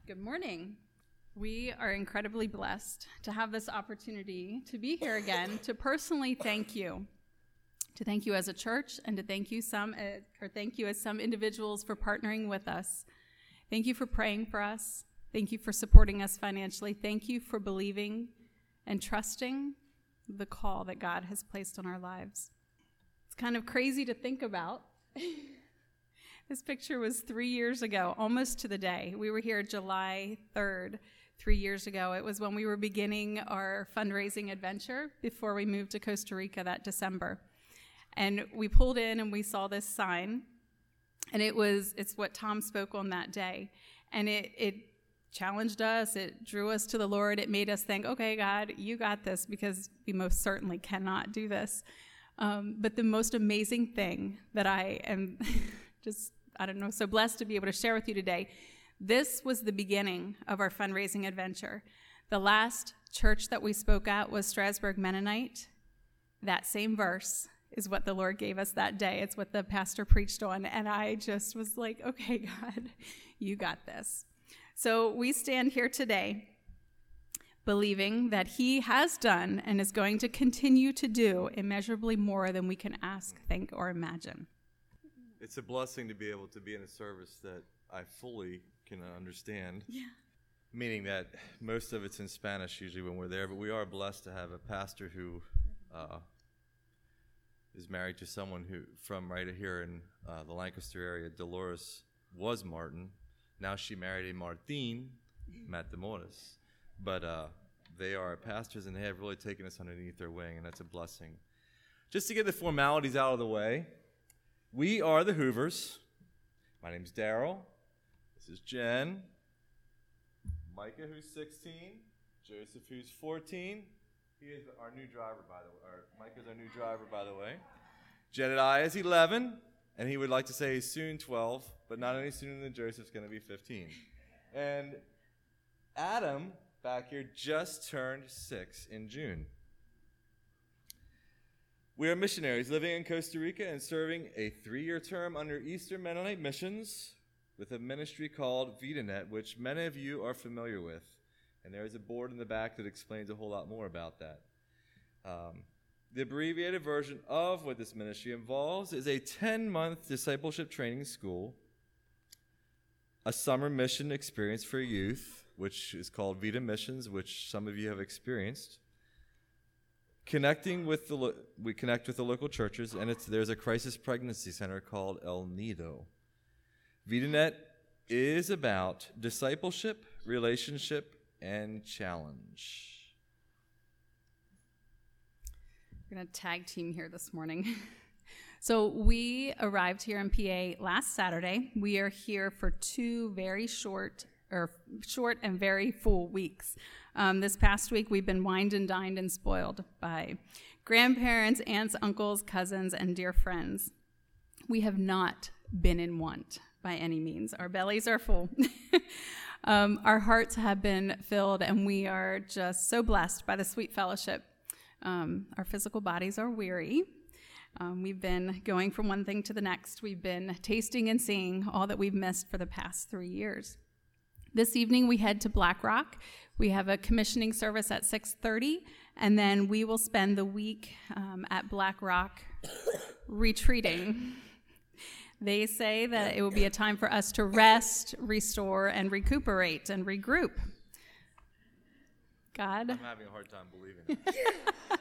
Good morning. We are incredibly blessed to have this opportunity to be here again to personally thank you. To thank you as a church and to thank you as some individuals for partnering with us. Thank you for praying for us. Thank you for supporting us financially. Thank you for believing and trusting the call that God has placed on our lives. It's kind of crazy to think about. This picture was 3 years ago, almost to the day. We were here July 3rd, 3 years ago. It was when we were beginning our fundraising adventure before we moved to Costa Rica that December. And we pulled in and we saw this sign, and it's what Tom spoke on that day. And it challenged us, it drew us to the Lord, it made us think, okay, God, you got this, because we most certainly cannot do this. But the most amazing thing that I am so blessed to be able to share with you today, this was the beginning of our fundraising adventure. The last church that we spoke at was Strasbourg Mennonite. That same verse is what the Lord gave us that day. It's what the pastor preached on, and I just was like, okay, God, you got this. So we stand here today believing that he has done and is going to continue to do immeasurably more than we can ask, think, or imagine. It's a blessing to be able to be in a service that I fully can understand. Yeah. Meaning that most of it's in Spanish usually when we're there, but we are blessed to have a pastor who is married to someone who from right here in the Lancaster area. Dolores was Martin. Now she married a Martin Matamoros. But they are pastors, and they have really taken us underneath their wing, and that's a blessing. Just to get the formalities out of the way, we are the Hoovers. My name's Daryl. This is Jen. Micah, who's 16. Joseph, who's 14. He is our new driver, by the way. Micah's our new driver, by the way. Jedediah is 11, and he would like to say he's soon 12, but not any sooner than Joseph's going to be 15. And Adam, back here, just turned 6 in June. We are missionaries living in Costa Rica and serving a 3-year term under Eastern Mennonite Missions with a ministry called VitaNet, which many of you are familiar with. And there's a board in the back that explains a whole lot more about that. The abbreviated version of what this ministry involves is a 10-month discipleship training school, a summer mission experience for youth, which is called Vita Missions, which some of you have experienced. We connect with the local churches, and there's a crisis pregnancy center called El Nido. VitaNet is about discipleship, relationship, and challenge. We're going to tag team here this morning. So we arrived here in PA last Saturday. We are here for 2 very short and very full weeks. This past week, we've been wined and dined and spoiled by grandparents, aunts, uncles, cousins, and dear friends. We have not been in want by any means. Our bellies are full. Our hearts have been filled, and we are just so blessed by the sweet fellowship. Our physical bodies are weary. We've been going from one thing to the next. We've been tasting and seeing all that we've missed for the past 3 years. This evening, we head to Black Rock. We have a commissioning service at 6:30, and then we will spend the week at Black Rock retreating. They say that it will be a time for us to rest, restore, and recuperate and regroup. God? I'm having a hard time believing it.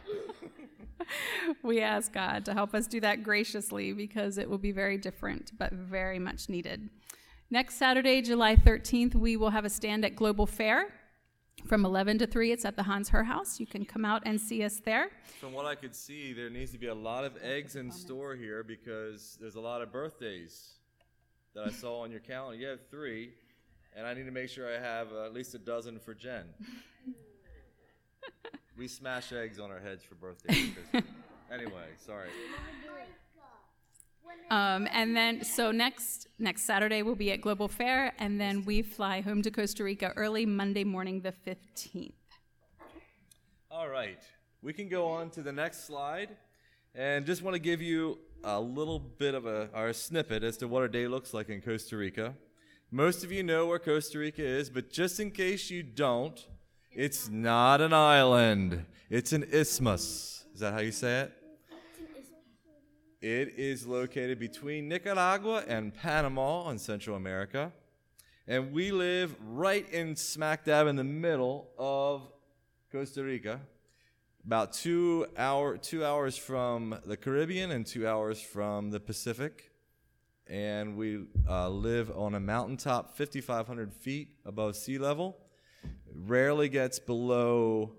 We ask God to help us do that graciously, because it will be very different, but very much needed. Next Saturday, July 13th, we will have a stand at Global Fair from 11 to 3. It's at the Hans Herr House. You can come out and see us there. From what I could see, there needs to be a lot of eggs in store here, because there's a lot of birthdays that I saw on your calendar. You have 3, and I need to make sure I have at least a dozen for Jen. We smash eggs on our heads for birthdays. Anyway, sorry. And then, so next Saturday we'll be at Global Fair, and then we fly home to Costa Rica early Monday morning, the 15th. All right. We can go on to the next slide, and just want to give you a little bit of our snippet as to what our day looks like in Costa Rica. Most of you know where Costa Rica is, but just in case you don't, it's not an island. It's an isthmus. Is that how you say it? It is located between Nicaragua and Panama in Central America. And we live right in smack dab in the middle of Costa Rica. About 2 hours from the Caribbean and 2 hours from the Pacific. And we live on a mountaintop 5,500 feet above sea level. Rarely gets below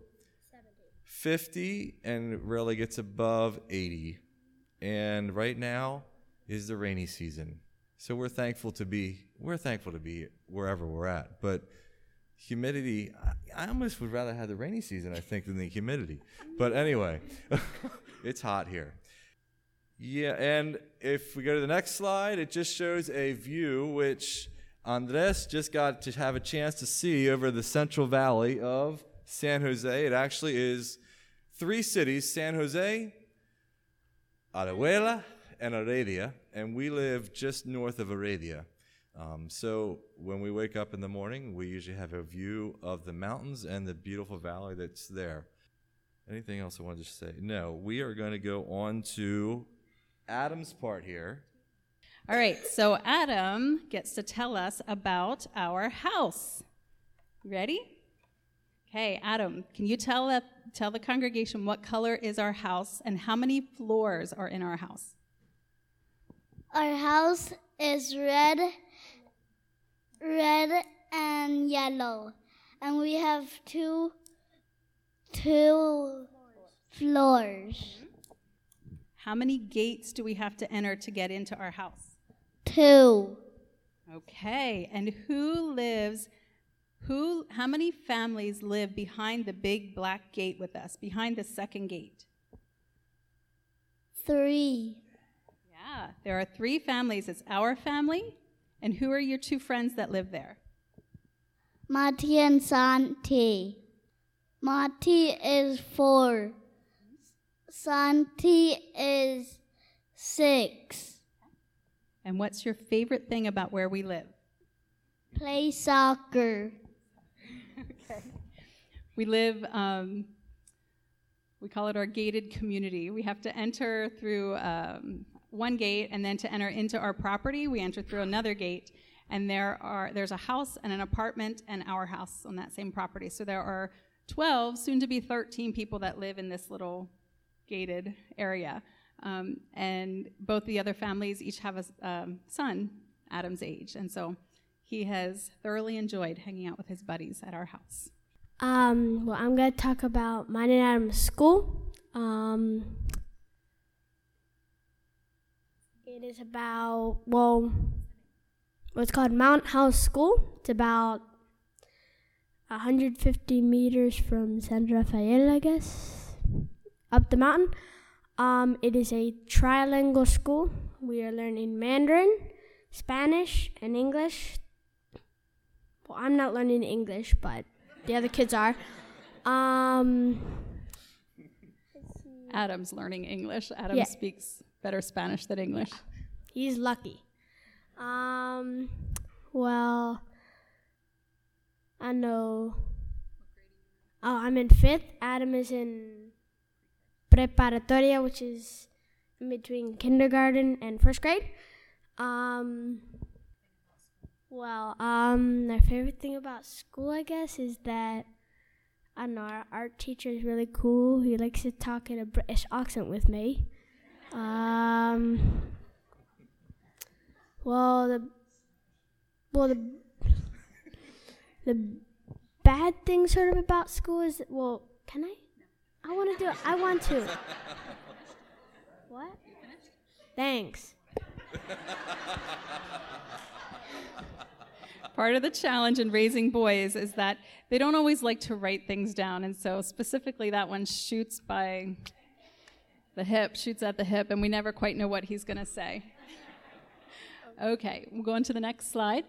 50 and rarely gets above 80. And right now is the rainy season. So we're thankful to be wherever we're at. But humidity, I almost would rather have the rainy season, I think, than the humidity. But anyway, it's hot here. Yeah, and if we go to the next slide, it just shows a view which Andres just got to have a chance to see over the Central Valley of San Jose. It actually is 3 cities, San Jose, Alajuela, and Heredia, and we live just north of Heredia. So when we wake up in the morning, we usually have a view of the mountains and the beautiful valley that's there. Anything else I wanted to say? No, we are going to go on to Adam's part here. All right, so Adam gets to tell us about our house. Ready? Okay, Adam, can you tell the congregation what color is our house and how many floors are in our house? Our house is red and yellow, and we have two floors. How many gates do we have to enter to get into our house? 2. Okay, and how many families live behind the big black gate with us, behind the second gate? 3. Yeah, there are 3 families. It's our family. And who are your 2 friends that live there? Mati and Santi. Mati is 4. Santi is 6. And what's your favorite thing about where we live? Play soccer. Okay. We live, we call it our gated community. We have to enter through one gate, and then to enter into our property, we enter through another gate. And there's a house and an apartment and our house on that same property. So there are 12, soon to be 13 people that live in this little gated area. And both the other families each have a son Adam's age. And so he has thoroughly enjoyed hanging out with his buddies at our house. Well, I'm going to talk about mine and Adam's school. It is about, what's called Mount House School. It's about 150 meters from San Rafael, I guess, up the mountain. It is a trilingual school. We are learning Mandarin, Spanish, and English. Well, I'm not learning English, but the other kids are. Adam's learning English. Adam speaks better Spanish than English. He's lucky. Well, I know. Oh, I'm in 5th. Adam is in preparatoria, which is in between kindergarten and 1st grade. My favorite thing about school, I guess, is that, I don't know, our art teacher is really cool. He likes to talk in a British accent with me. The bad thing sort of about school is, can I? I want to do it. I want to. What? Thanks. Part of the challenge in raising boys is that they don't always like to write things down. And so specifically that one shoots at the hip, and we never quite know what he's going to say. Okay, we'll go on to the next slide.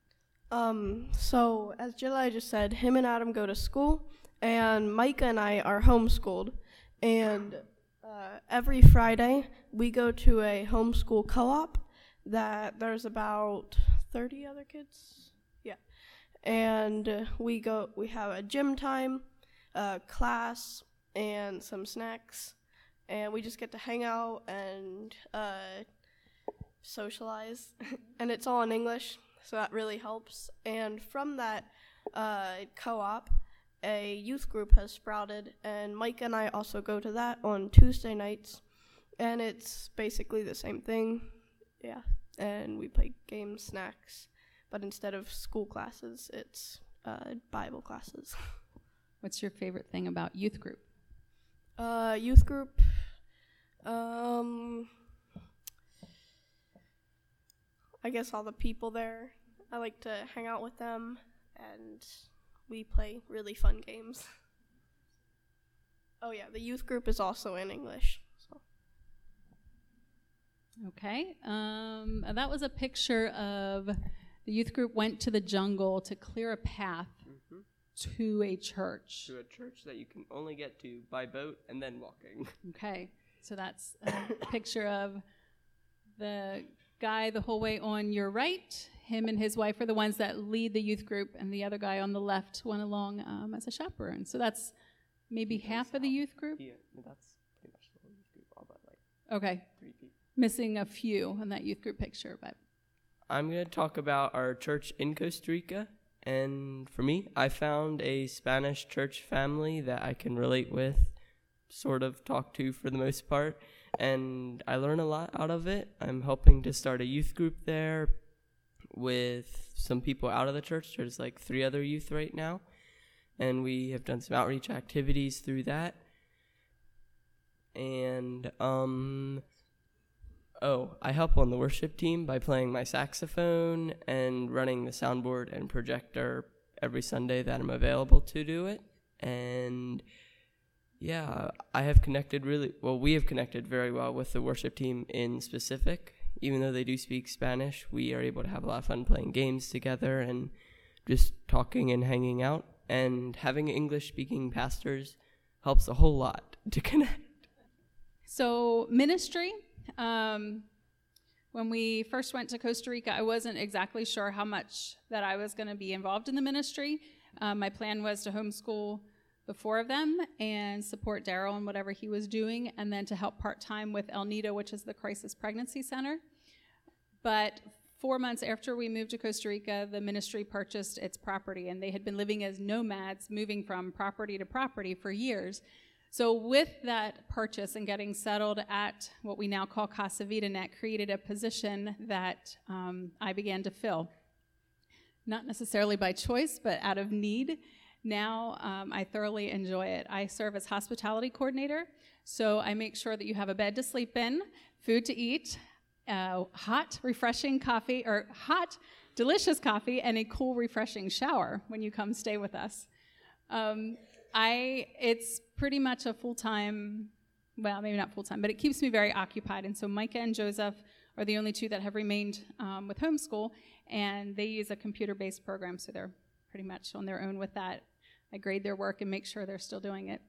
So as Jilai just said, him and Adam go to school, and Micah and I are homeschooled. And every Friday we go to a homeschool co-op that there's about 30 other kids. Yeah. And we have a gym time, class, and some snacks. And we just get to hang out and socialize. And it's all in English, so that really helps. And from that co-op, a youth group has sprouted, and Mike and I also go to that on Tuesday nights. And it's basically the same thing. Yeah. And we play games, snacks, but instead of school classes, it's Bible classes. What's your favorite thing about youth group? Youth group, I guess all the people there. I like to hang out with them, and we play really fun games. Oh yeah, the youth group is also in English. So. Okay. That was a picture of the youth group went to the jungle to clear a path to a church. To a church that you can only get to by boat and then walking. Okay. So that's a picture of the guy the whole way on your right. Him and his wife are the ones that lead the youth group, and the other guy on the left went along as a chaperone. So that's maybe half of the youth group? Yeah, that's pretty much the whole youth group, all but like Okay. 3 people. Missing a few in that youth group picture, but I'm going to talk about our church in Costa Rica. And for me, I found a Spanish church family that I can relate with, sort of talk to for the most part. And I learn a lot out of it. I'm helping to start a youth group there with some people out of the church. There's like 3 other youth right now. And we have done some outreach activities through that. And, I help on the worship team by playing my saxophone and running the soundboard and projector every Sunday that I'm available to do it. And yeah, we have connected very well with the worship team in specific. Even though they do speak Spanish, we are able to have a lot of fun playing games together and just talking and hanging out. And having English-speaking pastors helps a whole lot to connect. so ministry. When we first went to Costa Rica, I wasn't exactly sure how much that I was going to be involved in the ministry. My plan was to homeschool the 4 of them and support Daryl in whatever he was doing, and then to help part-time with El Nido, which is the Crisis Pregnancy Center. But 4 months after we moved to Costa Rica, the ministry purchased its property, and they had been living as nomads, moving from property to property for years. So with that purchase and getting settled at what we now call Casa VitaNet created a position that I began to fill. Not necessarily by choice, but out of need. Now I thoroughly enjoy it. I serve as hospitality coordinator, so I make sure that you have a bed to sleep in, food to eat, hot, refreshing coffee, or hot, delicious coffee, and a cool, refreshing shower when you come stay with us. It's pretty much a full-time, well, maybe not full-time, but it keeps me very occupied. And so Micah and Joseph are the only 2 that have remained with homeschool, and they use a computer-based program, so they're pretty much on their own with that. I grade their work and make sure they're still doing it.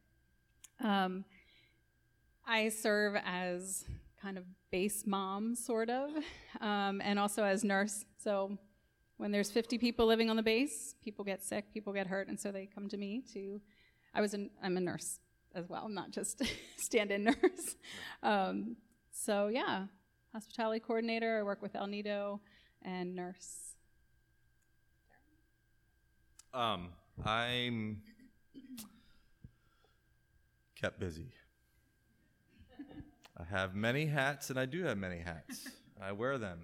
I serve as kind of base mom, sort of, and also as nurse. So when there's 50 people living on the base, people get sick, people get hurt, and so they come to me to... I'm a nurse as well, not just stand-in nurse. So yeah, hospitality coordinator, I work with El Nido, and nurse. I'm kept busy. I have many hats, and I do have many hats. I wear them.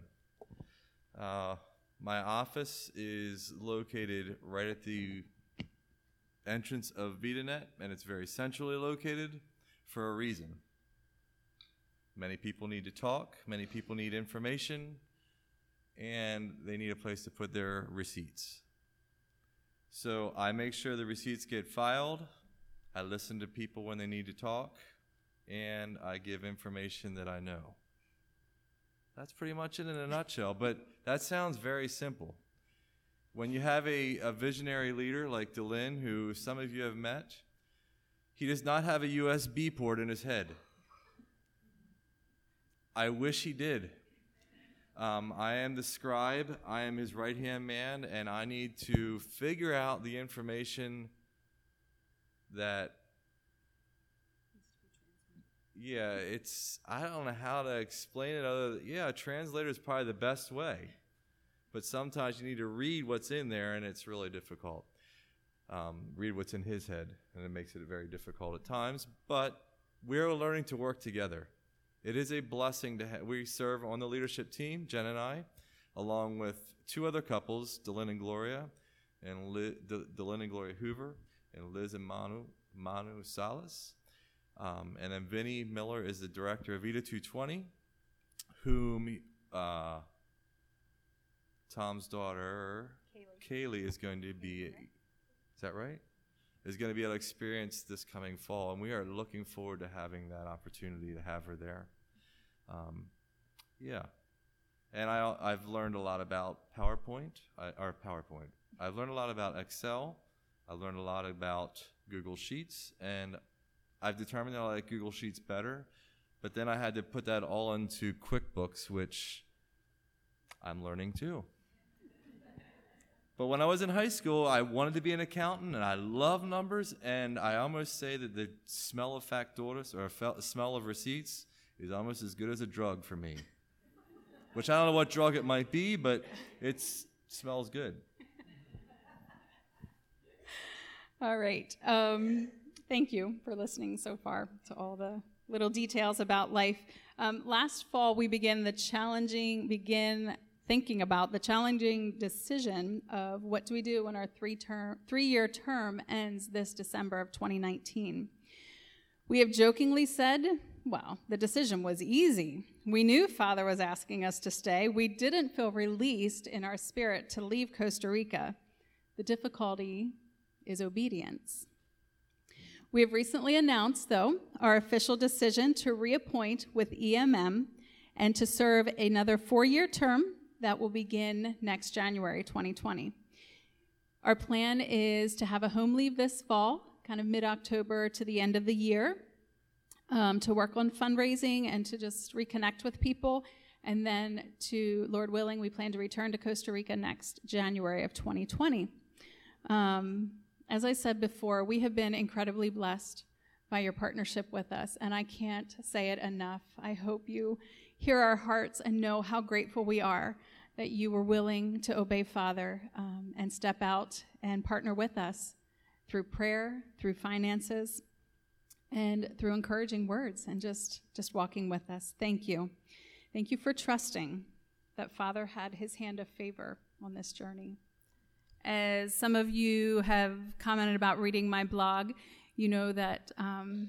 My office is located right at the entrance of VitaNet, and it's very centrally located for a reason. Many people need to talk, many people need information, and they need a place to put their receipts. So I make sure the receipts get filed, I listen to people when they need to talk, and I give information that I know. That's pretty much it in a nutshell, but that sounds very simple. When you have a visionary leader like Delin, who some of you have met, he does not have a USB port in his head. I wish he did. I am the scribe. I am his right-hand man, and I need to figure out the information that, I don't know how to explain it other than, a translator is probably the best way. But sometimes you need to read what's in there, and it's really difficult. Read what's in his head, and it makes it very difficult at times. But we're learning to work together. It is a blessing to have. We serve on the leadership team, Jen and I, along with two other couples, Delyn and Gloria, and Delyn and Gloria Hoover, and Liz and Manu Salas. And then Vinny Miller is the director of ETA 220, whom Tom's daughter, Kaylee, is going to be, is that right? Is going to be able to experience this coming fall, and we are looking forward to having that opportunity to have her there. And I've learned a lot about PowerPoint. I've learned a lot about Excel. I've learned a lot about Google Sheets, and I've determined that I like Google Sheets better, but then I had to put that all into QuickBooks, which I'm learning too. But when I was in high school, I wanted to be an accountant, and I love numbers, and I almost say that the smell of factores, or smell of receipts, is almost as good as a drug for me. Which I don't know what drug it might be, but it smells good. All right. Thank you for listening so far to all the little details about life. Last fall, we began thinking about the challenging decision of what do we do when our three-year term ends this December of 2019. We have jokingly said, well, the decision was easy. We knew Father was asking us to stay. We didn't feel released in our spirit to leave Costa Rica. The difficulty is obedience. We have recently announced, though, our official decision to reappoint with EMM and to serve another 4-year term that will begin next January 2020. Our plan is to have a home leave this fall, kind of mid-October to the end of the year, to work on fundraising and to just reconnect with people. And then, to Lord willing, we plan to return to Costa Rica next January of 2020. As I said before, we have been incredibly blessed by your partnership with us, and I can't say it enough. I hope you hear our hearts and know how grateful we are that you were willing to obey Father and step out and partner with us through prayer, through finances, and through encouraging words and just walking with us. Thank you. Thank you for trusting that Father had his hand of favor on this journey. As some of you have commented about reading my blog, you know that I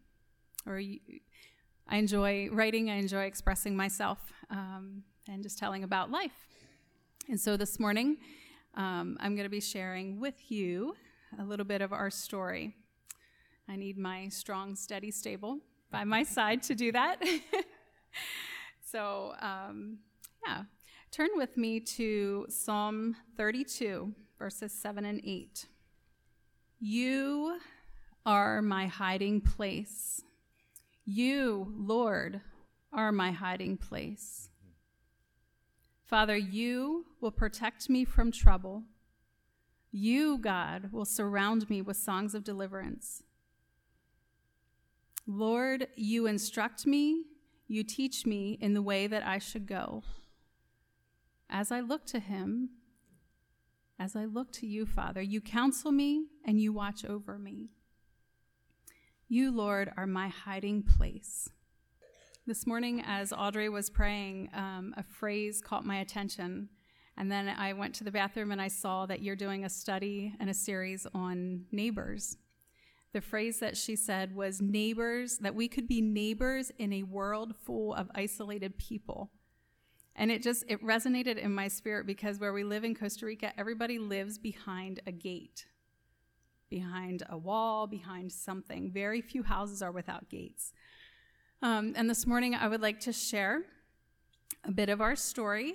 enjoy writing, I enjoy expressing myself, and just telling about life. And so this morning, I'm going to be sharing with you a little bit of our story. I need my strong, steady, stable by my side to do that. So, turn with me to Psalm 32, verses 7 and 8. You are my hiding place. You, Lord, are my hiding place. Father, you will protect me from trouble. You, God, will surround me with songs of deliverance. Lord, you instruct me, you teach me in the way that I should go. As I look to him, as I look to you, Father, you counsel me and you watch over me. You, Lord, are my hiding place. This morning, as Audrey was praying, a phrase caught my attention. And then I went to the bathroom and I saw that you're doing a study and a series on neighbors. The phrase that she said was neighbors, that we could be neighbors in a world full of isolated people. And it resonated in my spirit because where we live in Costa Rica, everybody lives behind a gate, behind a wall, behind something. Very few houses are without gates. And this morning I would like to share a bit of our story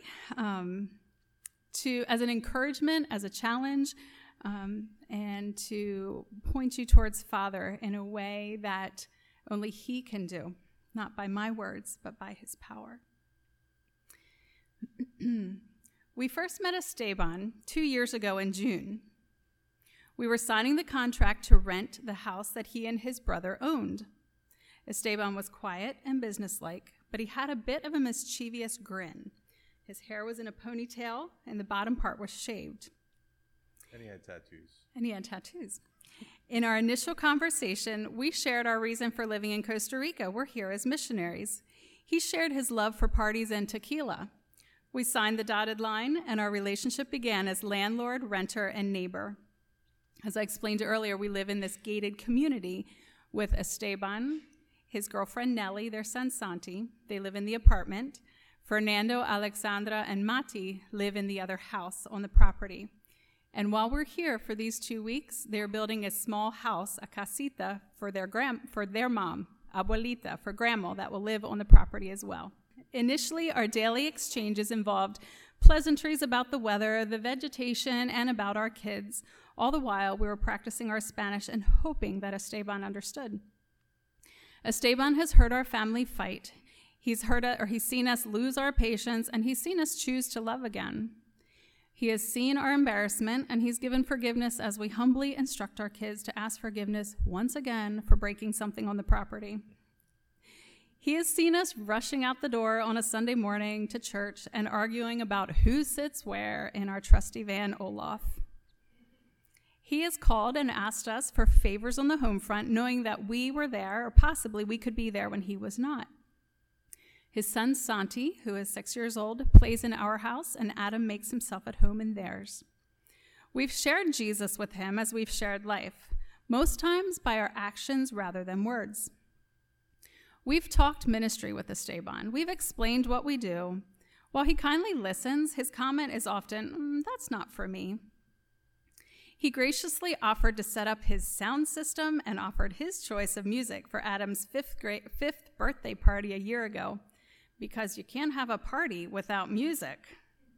as an encouragement, as a challenge, and to point you towards Father in a way that only he can do, not by my words, but by his power. We first met Esteban 2 years ago in June. We were signing the contract to rent the house that he and his brother owned. Esteban was quiet and businesslike, but he had a bit of a mischievous grin. His hair was in a ponytail, and the bottom part was shaved. And he had tattoos. In our initial conversation, we shared our reason for living in Costa Rica. We're here as missionaries. He shared his love for parties and tequila. We signed the dotted line, and our relationship began as landlord, renter, and neighbor. As I explained earlier, we live in this gated community with Esteban, his girlfriend Nelly, their son Santi. They live in the apartment. Fernando, Alexandra, and Mati live in the other house on the property. And while we're here for these 2 weeks, they're building a small house, a casita, for their mom, abuelita, for grandma, that will live on the property as well. Initially, our daily exchanges involved pleasantries about the weather, the vegetation, and about our kids. All the while, we were practicing our Spanish and hoping that Esteban understood. Esteban has heard our family fight. He's seen us lose our patience, and he's seen us choose to love again. He has seen our embarrassment, and he's given forgiveness as we humbly instruct our kids to ask forgiveness once again for breaking something on the property. He has seen us rushing out the door on a Sunday morning to church and arguing about who sits where in our trusty van, Olaf. He has called and asked us for favors on the home front, knowing that we were there, or possibly we could be there when he was not. His son, Santi, who is 6 years old, plays in our house, and Adam makes himself at home in theirs. We've shared Jesus with him as we've shared life, most times by our actions rather than words. We've talked ministry with Esteban. We've explained what we do. While he kindly listens, his comment is often, "That's not for me." He graciously offered to set up his sound system and offered his choice of music for Adam's fifth birthday party a year ago, because you can't have a party without music.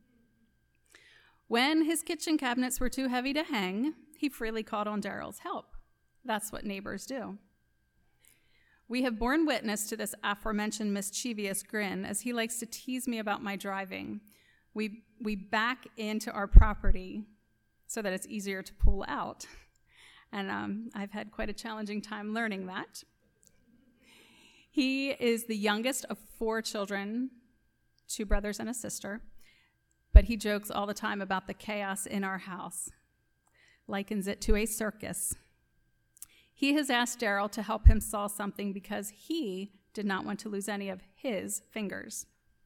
When his kitchen cabinets were too heavy to hang, he freely called on Daryl's help. That's what neighbors do. We have borne witness to this aforementioned mischievous grin as he likes to tease me about my driving. We back into our property so that it's easier to pull out. And I've had quite a challenging time learning that. He is the youngest of 4 children, 2 brothers and a sister, but he jokes all the time about the chaos in our house, likens it to a circus. He has asked Daryl to help him solve something because he did not want to lose any of his fingers.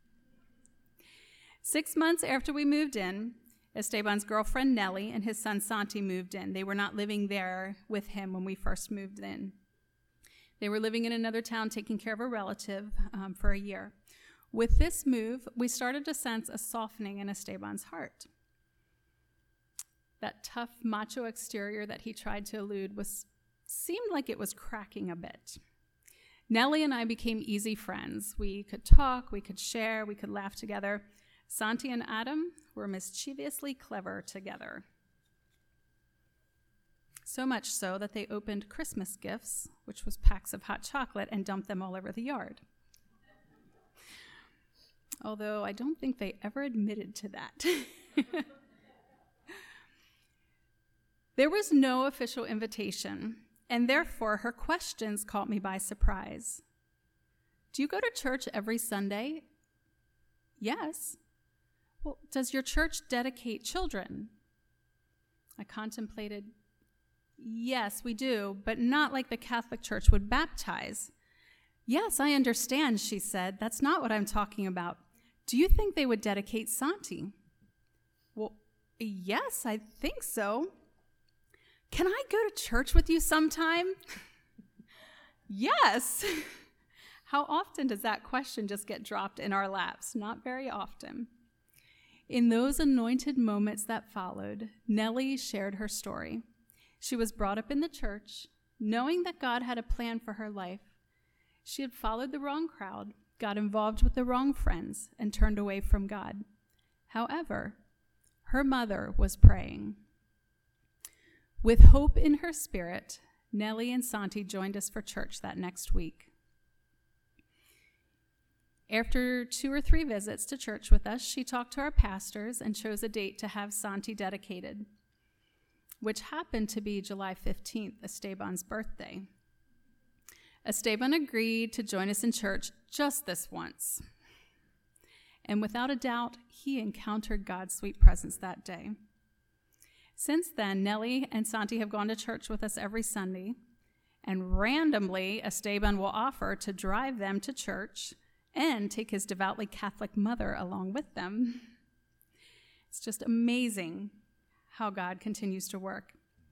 6 months after we moved in, Esteban's girlfriend Nelly and his son Santi moved in. They were not living there with him when we first moved in. They were living in another town taking care of a relative for a year. With this move, we started to sense a softening in Esteban's heart. That tough macho exterior that he tried to elude seemed like it was cracking a bit. Nellie and I became easy friends. We could talk, we could share, we could laugh together. Santi and Adam were mischievously clever together. So much so that they opened Christmas gifts, which was packs of hot chocolate, and dumped them all over the yard. Although I don't think they ever admitted to that. There was no official invitation, and therefore her questions caught me by surprise. Do you go to church every Sunday? Yes. Well, does your church dedicate children? I contemplated. Yes, we do, but not like the Catholic Church would baptize. Yes, I understand, she said. That's not what I'm talking about. Do you think they would dedicate Santi? Well, yes, I think so. Can I go to church with you sometime? Yes. How often does that question just get dropped in our laps? Not very often. In those anointed moments that followed, Nellie shared her story. She was brought up in the church, knowing that God had a plan for her life. She had followed the wrong crowd, got involved with the wrong friends, and turned away from God. However, her mother was praying. With hope in her spirit, Nellie and Santi joined us for church that next week. After 2 or 3 visits to church with us, she talked to our pastors and chose a date to have Santi dedicated, which happened to be July 15th, Esteban's birthday. Esteban agreed to join us in church just this once. And without a doubt, he encountered God's sweet presence that day. Since then, Nellie and Santi have gone to church with us every Sunday, and randomly, Esteban will offer to drive them to church and take his devoutly Catholic mother along with them. It's just amazing how God continues to work.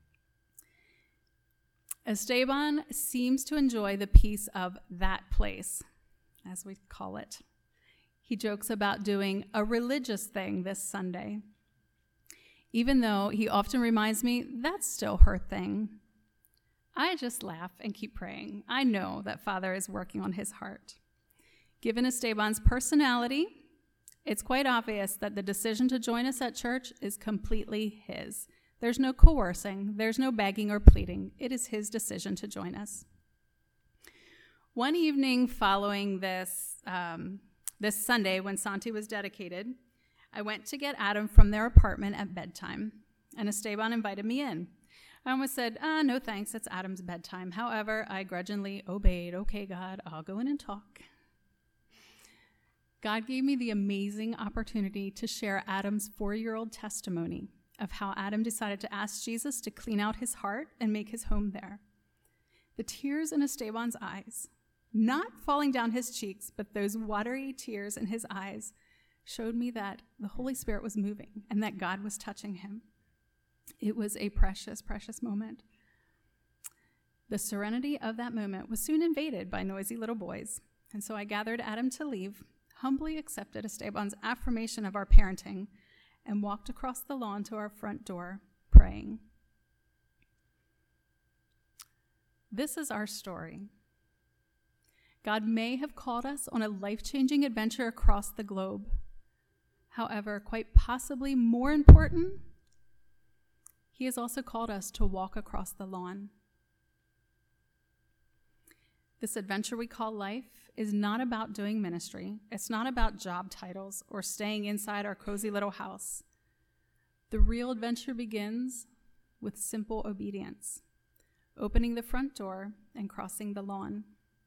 Esteban seems to enjoy the peace of that place, as we call it. He jokes about doing a religious thing this Sunday, even though he often reminds me that's still her thing. I just laugh and keep praying. I know that Father is working on his heart. Given Esteban's personality, it's quite obvious that the decision to join us at church is completely his. There's no coercing, there's no begging or pleading. It is his decision to join us. One evening following this Sunday when Santi was dedicated, I went to get Adam from their apartment at bedtime, and Esteban invited me in. I almost said, no thanks, it's Adam's bedtime. However, I grudgingly obeyed. Okay, God, I'll go in and talk. God gave me the amazing opportunity to share Adam's 4-year-old testimony of how Adam decided to ask Jesus to clean out his heart and make his home there. The tears in Esteban's eyes, not falling down his cheeks, but those watery tears in his eyes, showed me that the Holy Spirit was moving and that God was touching him. It was a precious, precious moment. The serenity of that moment was soon invaded by noisy little boys, and so I gathered Adam to leave, humbly accepted Esteban's affirmation of our parenting, and walked across the lawn to our front door, praying. This is our story. God may have called us on a life-changing adventure across the globe. However, quite possibly more important, he has also called us to walk across the lawn. This adventure we call life is not about doing ministry. It's not about job titles or staying inside our cozy little house. The real adventure begins with simple obedience, opening the front door and crossing the lawn.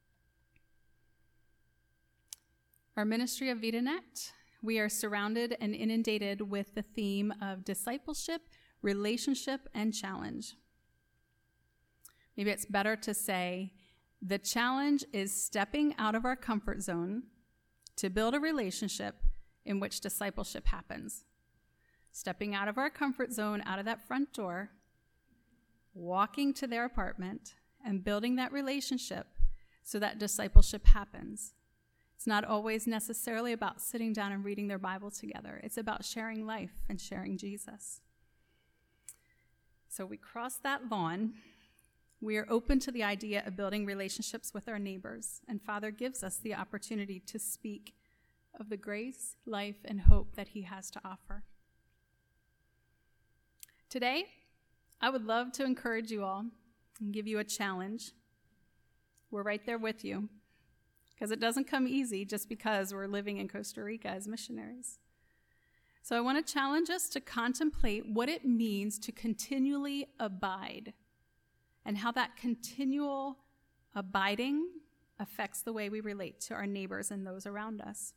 Our ministry of VitaNet, we are surrounded and inundated with the theme of discipleship, relationship, and challenge. Maybe it's better to say, the challenge is stepping out of our comfort zone to build a relationship in which discipleship happens. Stepping out of our comfort zone, out of that front door, walking to their apartment, and building that relationship so that discipleship happens. It's not always necessarily about sitting down and reading their Bible together. It's about sharing life and sharing Jesus. So we cross that lawn. We are open to the idea of building relationships with our neighbors, and Father gives us the opportunity to speak of the grace, life, and hope that he has to offer. Today, I would love to encourage you all and give you a challenge. We're right there with you, because it doesn't come easy just because we're living in Costa Rica as missionaries. So I want to challenge us to contemplate what it means to continually abide and how that continual abiding affects the way we relate to our neighbors and those around us.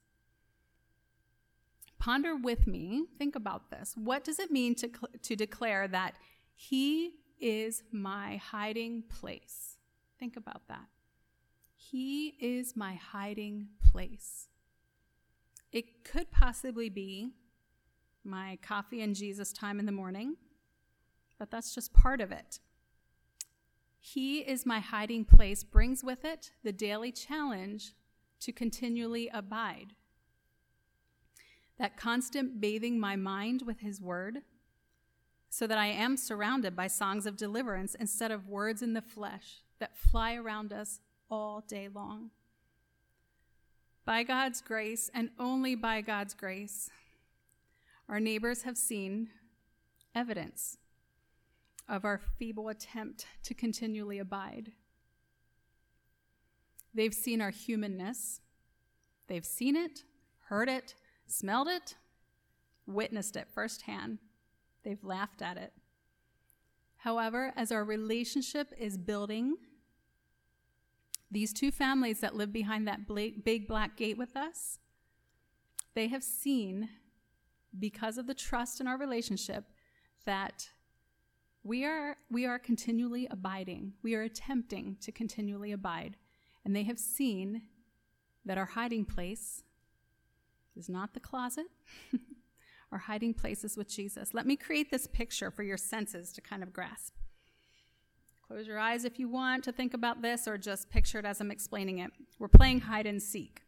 Ponder with me, think about this. What does it mean to declare that he is my hiding place? Think about that. He is my hiding place. It could possibly be my coffee and Jesus time in the morning, but that's just part of it. He is my hiding place brings with it the daily challenge to continually abide. That constant bathing my mind with his word so that I am surrounded by songs of deliverance instead of words in the flesh that fly around us all day long. By God's grace, and only by God's grace, our neighbors have seen evidence of our feeble attempt to continually abide. They've seen our humanness. They've seen it, heard it, smelled it, witnessed it firsthand. They've laughed at it. However, as our relationship is building, these two families that live behind that big black gate with us, they have seen, because of the trust in our relationship, that we are continually abiding. We are attempting to continually abide. And they have seen that our hiding place is not the closet. Our hiding place is with Jesus. Let me create this picture for your senses to kind of grasp. Close your eyes if you want to think about this, or just picture it as I'm explaining it. We're playing hide and seek.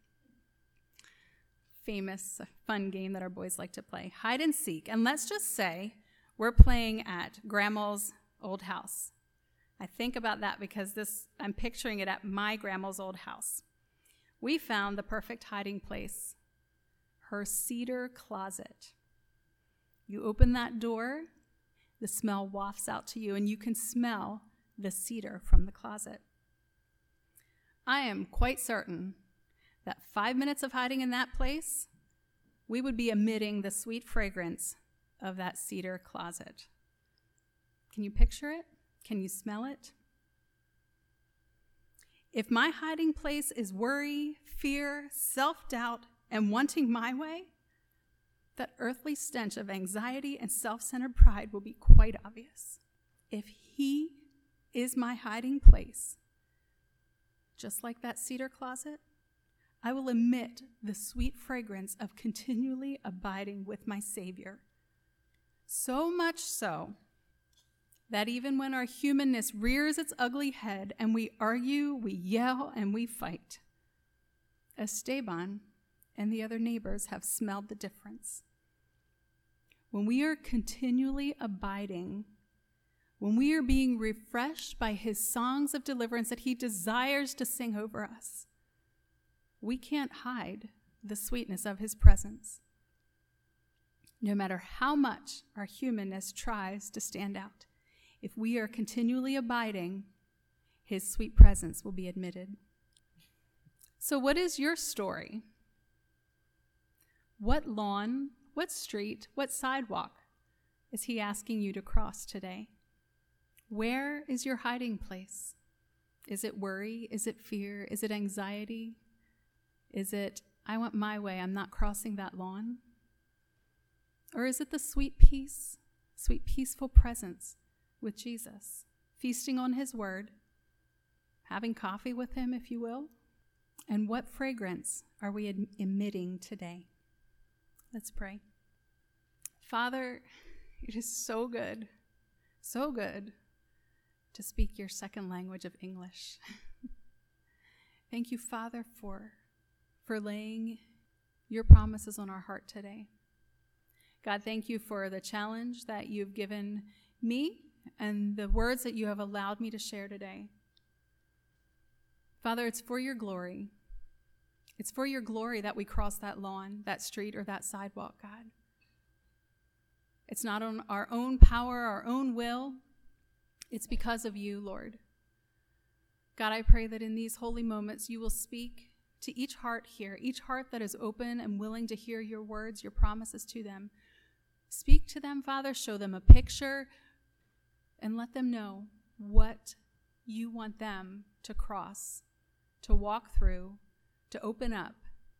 Famous, fun game that our boys like to play. Hide and seek. And let's just say we're playing at Grandma's old house. I think about that because I'm picturing it at my grandma's old house. We found the perfect hiding place, her cedar closet. You open that door, the smell wafts out to you, and you can smell the cedar from the closet. I am quite certain that 5 minutes of hiding in that place, we would be emitting the sweet fragrance of that cedar closet. Can you picture it? Can you smell it? If my hiding place is worry, fear, self-doubt, and wanting my way, that earthly stench of anxiety and self-centered pride will be quite obvious. If he is my hiding place, just like that cedar closet, I will emit the sweet fragrance of continually abiding with my Savior. So much so that even when our humanness rears its ugly head and we argue, we yell, and we fight, Esteban and the other neighbors have smelled the difference. When we are continually abiding, when we are being refreshed by his songs of deliverance that he desires to sing over us, we can't hide the sweetness of his presence, no matter how much our humanness tries to stand out. If we are continually abiding, his sweet presence will be admitted. So what is your story? What lawn, what street, what sidewalk is he asking you to cross today? Where is your hiding place? Is it worry? Is it fear? Is it anxiety? Is it, I want my way, I'm not crossing that lawn? Or is it the sweet peace, sweet peaceful presence with Jesus, feasting on his word, having coffee with him, if you will? And what fragrance are we emitting today? Let's pray. Father, it is so good to speak your second language of English. Thank you, Father, for laying your promises on our heart today. God, thank you for the challenge that you've given me and the words that you have allowed me to share today. Father, it's for your glory. It's for your glory that we cross that lawn, that street, or that sidewalk, God. It's not on our own power, our own will. It's because of you, Lord. God, I pray that in these holy moments you will speak to each heart here, each heart that is open and willing to hear your words, your promises to them. Speak to them, Father. Show them a picture and let them know what you want them to cross, to walk through, to open up,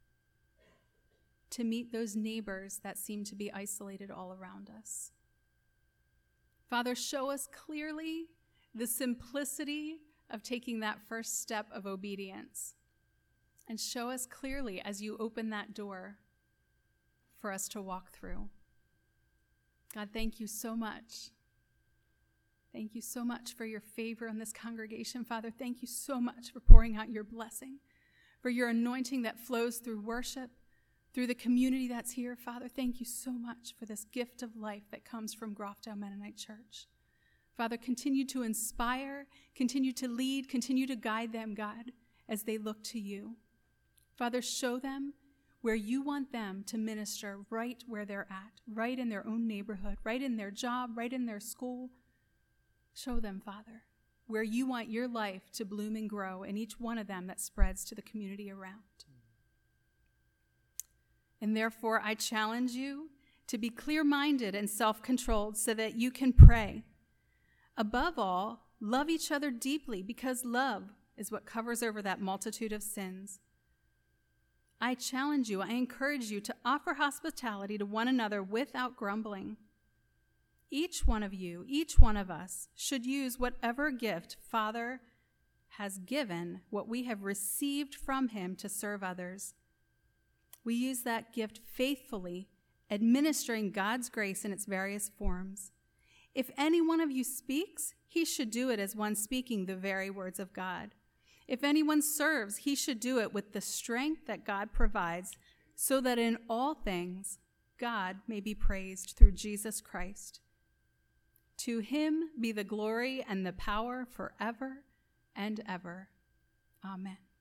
to meet those neighbors that seem to be isolated all around us. Father, show us clearly the simplicity of taking that first step of obedience. And show us clearly as you open that door for us to walk through. God, thank you so much. Thank you so much for your favor in this congregation. Father, thank you so much for pouring out your blessing, for your anointing that flows through worship, through the community that's here. Father, thank you so much for this gift of life that comes from Grofdale Mennonite Church. Father, continue to inspire, continue to lead, continue to guide them, God, as they look to you. Father, show them where you want them to minister right where they're at, right in their own neighborhood, right in their job, right in their school. Show them, Father, where you want your life to bloom and grow in each one of them that spreads to the community around. And therefore, I challenge you to be clear-minded and self-controlled so that you can pray. Above all, love each other deeply, because love is what covers over that multitude of sins. I challenge you, I encourage you to offer hospitality to one another without grumbling. Each one of you, each one of us, should use whatever gift Father has given, what we have received from him, to serve others. We use that gift faithfully, administering God's grace in its various forms. If any one of you speaks, he should do it as one speaking the very words of God. If anyone serves, he should do it with the strength that God provides, so that in all things God may be praised through Jesus Christ. To him be the glory and the power forever and ever. Amen.